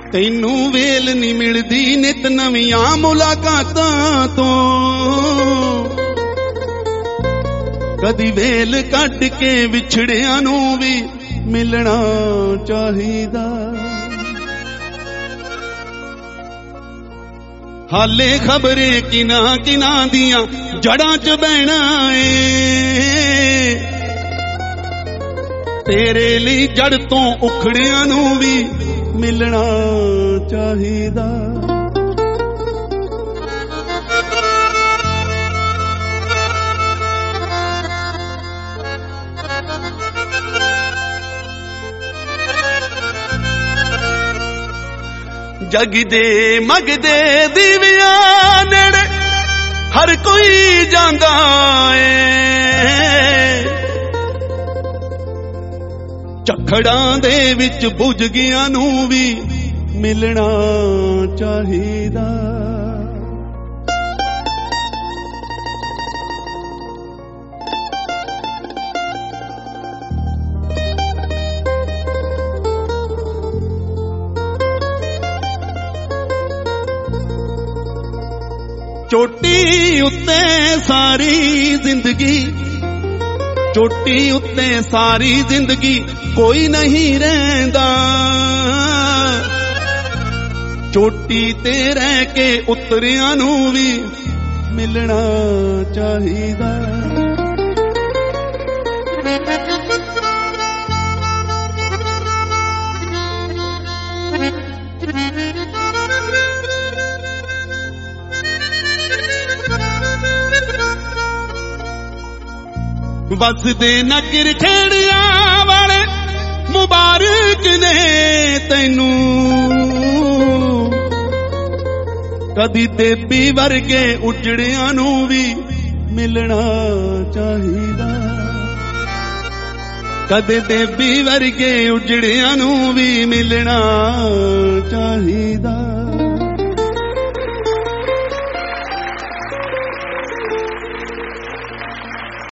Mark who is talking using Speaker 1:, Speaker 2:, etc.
Speaker 1: ਤੈਨੂੰ ਵੇਲ ਨਹੀਂ ਮਿਲਦੀ ਨਿਤ ਨਵੀਆਂ ਮੁਲਾਕਾਤਾਂ ਤੋਂ। ਕਦੀ ਵੇਲ ਕੱਢ ਕੇ ਵਿਛੜਿਆਂ ਨੂੰ ਵੀ ਮਿਲਣਾ ਚਾਹੀਦਾ। ਹਾਲੇ ਖਬਰੇ ਕਿਨਾਂ ਕਿਨਾਂ ਦੀਆਂ ਜੜਾਂ 'ਚ ਬਹਿਣਾ ਏ। ਤੇਰੇ ਲਈ ਜੜ ਤੋਂ ਉਖੜਿਆਂ ਨੂੰ ਵੀ ਮਿਲਣਾ ਚਾਹੀਦਾ। ਜਗਦੇ ਮਗਦੇ ਦੀਵਿਆਂ ਨੇੜੇ ਹਰ ਕੋਈ ਜਾਂਦਾ ਏ। ਝਖੜਾਂ ਦੇ ਵਿੱਚ ਬੁਝ ਗਿਆਂ ਨੂੰ ਵੀ ਮਿਲਣਾ ਚਾਹੀਦਾ। ਚੋਟੀ ਉੱਤੇ ਸਾਰੀ ਜ਼ਿੰਦਗੀ, ਚੋਟੀ ਉੱਤੇ ਸਾਰੀ ਜ਼ਿੰਦਗੀ ਕੋਈ ਨਹੀਂ ਰਹਿੰਦਾ। ਚੋਟੀ ਤੇ ਰਹਿ ਕੇ ਉਤਰਿਆਂ ਨੂੰ ਵੀ ਮਿਲਣਾ ਚਾਹੀਦਾ। ਵਸਦੇ ਨਗਰ ਖੇੜਿਆਂ ਵਾਲੇ ਮੁਬਾਰਕ ਨੇ ਤੈਨੂੰ। ਕਦੀ ਦੇਬੀ ਵਰਗੇ ਉਜੜਿਆਂ ਨੂੰ ਵੀ ਮਿਲਣਾ ਚਾਹੀਦਾ। ਕਦੇ ਦੇਬੀ ਵਰਗੇ ਉਜੜਿਆਂ ਨੂੰ ਵੀ ਮਿਲਣਾ ਚਾਹੀਦਾ।